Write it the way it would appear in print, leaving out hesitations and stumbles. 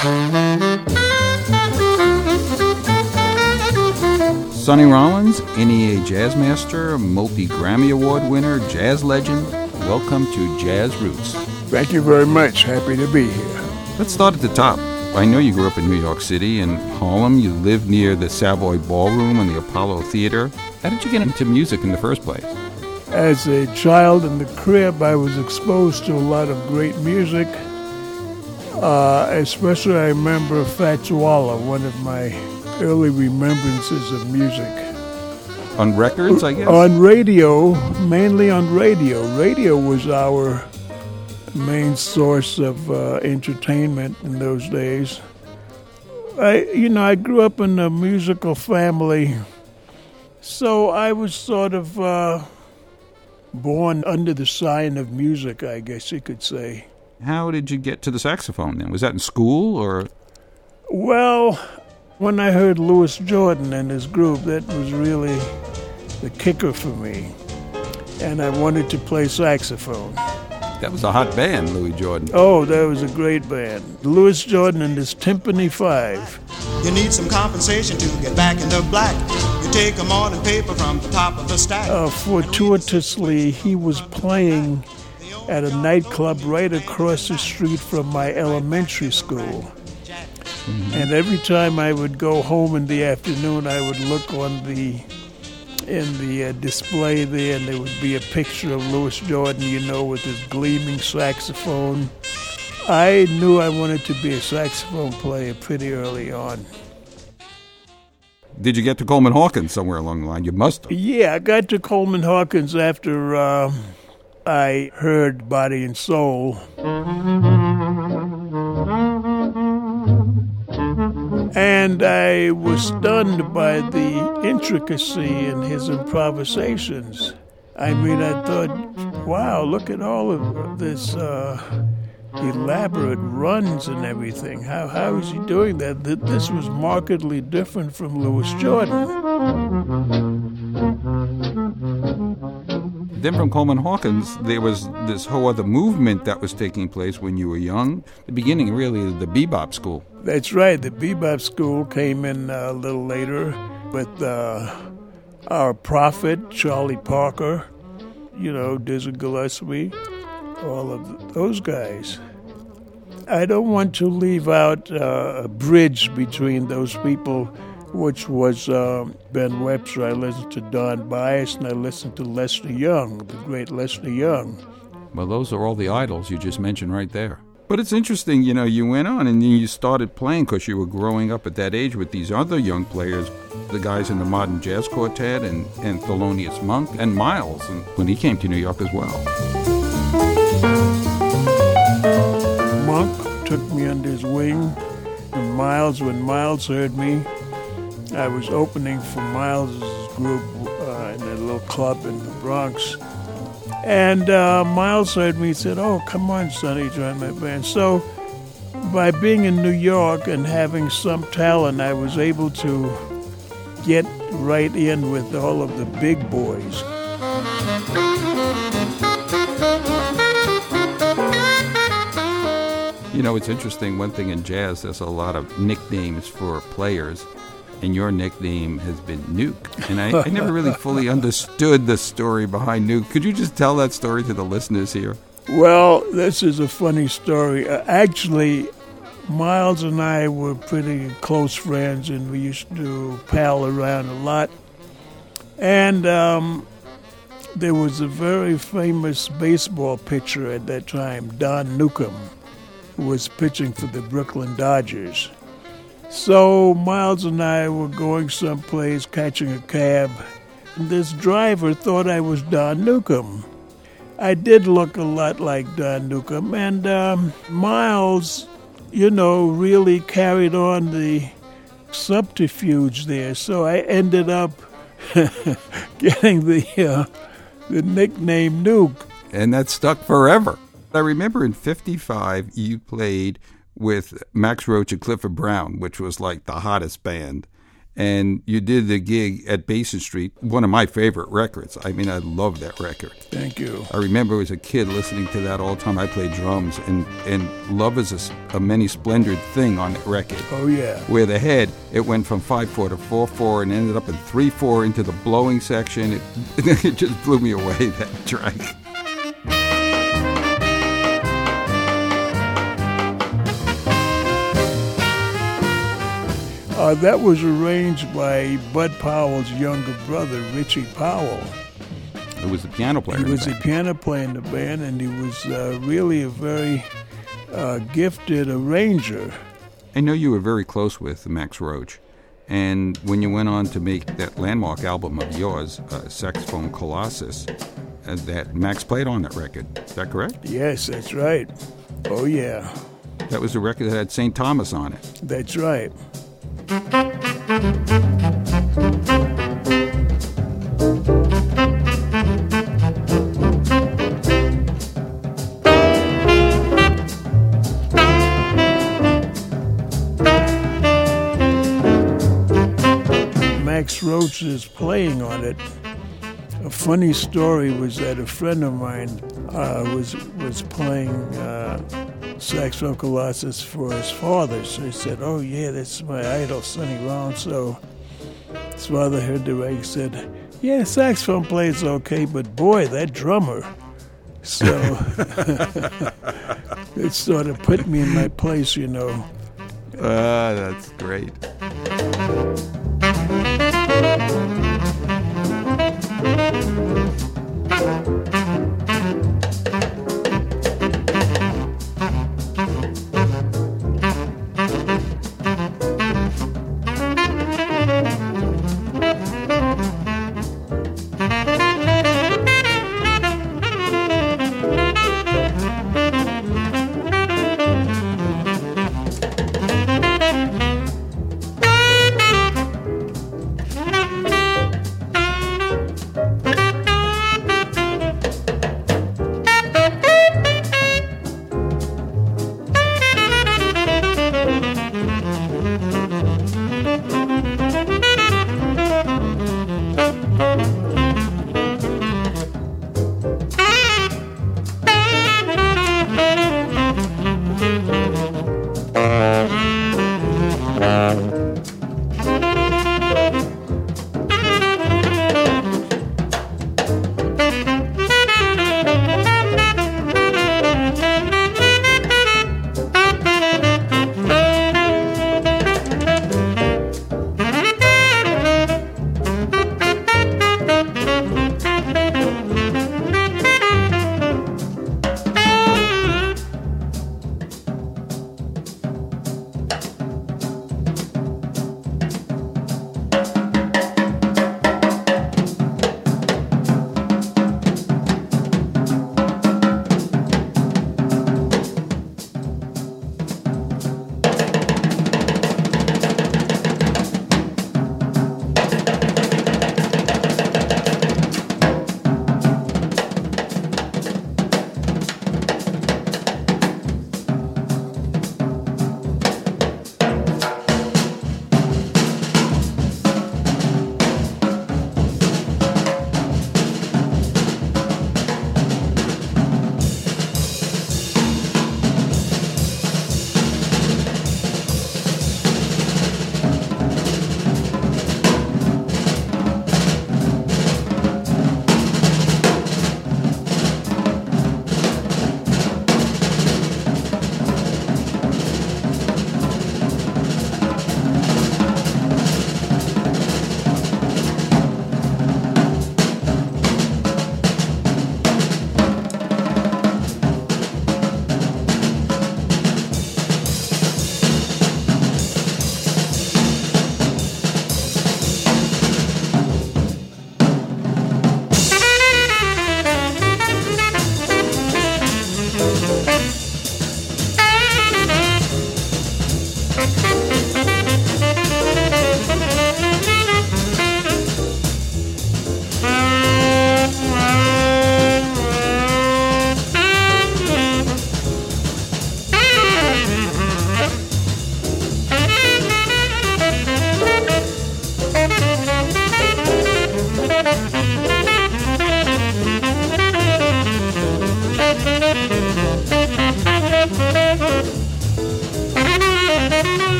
Sonny Rollins, NEA Jazz Master, multi-Grammy Award winner, jazz legend. Welcome to Jazz Roots. Thank you very much. Happy to be here. Let's start at the top. I know you grew up in New York City and Harlem. You lived near the Savoy Ballroom and the Apollo Theater. How did you get into music in the first place? As a child in the crib, I was exposed to a lot of great music. Especially I remember Fats Waller, one of my early remembrances of music. On records, I guess? On radio, mainly on radio. Radio was our main source of entertainment in those days. I grew up in a musical family, so I was sort of born under the sign of music, I guess you could say. How did you get to the saxophone then? Was that in school or? Well, when I heard Louis Jordan and his group, that was really the kicker for me. And I wanted to play saxophone. That was a hot band, Louis Jordan. Oh, that was a great band. Louis Jordan and his Timpani 5. You need some compensation to get back into black. You take a morning paper from the top of the stack. Fortuitously, he was playing at a nightclub right across the street from my elementary school. Mm-hmm. And every time I would go home in the afternoon, I would look in the display there, and there would be a picture of Louis Jordan, with his gleaming saxophone. I knew I wanted to be a saxophone player pretty early on. Did you get to Coleman Hawkins somewhere along the line? You must have. Yeah, I got to Coleman Hawkins after I heard Body and Soul. And I was stunned by the intricacy in his improvisations. I mean, I thought, wow, look at all of this elaborate runs and everything. How is he doing that? This was markedly different from Louis Jordan. Then from Coleman Hawkins, there was this whole other movement that was taking place when you were young. The beginning, really, of the bebop school. That's right. The bebop school came in a little later with our prophet, Charlie Parker, Dizzy Gillespie, all of those guys. I don't want to leave out a bridge between those people, which was Ben Webster. I listened to Don Byas, and I listened to Lester Young, the great Lester Young. Well, those are all the idols you just mentioned right there. But it's interesting, you went on and you started playing because you were growing up at that age with these other young players, the guys in the Modern Jazz Quartet and Thelonious Monk and Miles, and when he came to New York as well. Monk took me under his wing, and Miles, when Miles heard me, I was opening for Miles' group in a little club in the Bronx. And Miles heard me and said, "Oh, come on, Sonny, join my band." So by being in New York and having some talent, I was able to get right in with all of the big boys. It's interesting. One thing in jazz, there's a lot of nicknames for players. And your nickname has been Nuke. And I never really fully understood the story behind Nuke. Could you just tell that story to the listeners here? Well, this is a funny story. Actually, Miles and I were pretty close friends, and we used to pal around a lot. And there was a very famous baseball pitcher at that time, Don Newcomb, who was pitching for the Brooklyn Dodgers. So Miles and I were going someplace, catching a cab, and this driver thought I was Don Newcomb. I did look a lot like Don Newcomb, and Miles, really carried on the subterfuge there. So I ended up getting the nickname Nuke. And that stuck forever. I remember in 55, you played with Max Roach and Clifford Brown, which was like the hottest band. And you did the gig at Basin Street, one of my favorite records. I mean, I love that record. Thank you. I remember as a kid listening to that all the time. I played drums, and Love is a many splendored thing on that record. Oh, yeah. Where the head, it went from 5/4 to 4/4 and ended up in 3/4 into the blowing section. It just blew me away, that track. That was arranged by Bud Powell's younger brother, Richie Powell. It was the piano player. He was the piano player in the band, and he was really a very gifted arranger. I know you were very close with Max Roach, and when you went on to make that landmark album of yours, Saxophone Colossus, that Max played on that record. Is that correct? Yes, that's right. Oh, yeah. That was the record that had St. Thomas on it. That's right. Max Roach is playing on it. A funny story was that a friend of mine was playing Saxophone Colossus for his father. So he said, "Oh yeah, that's my idol, Sonny Rollins." So his father heard the record, said, "Yeah, saxophone plays okay, but boy, that drummer." So it sort of put me in my place, you know. That's great.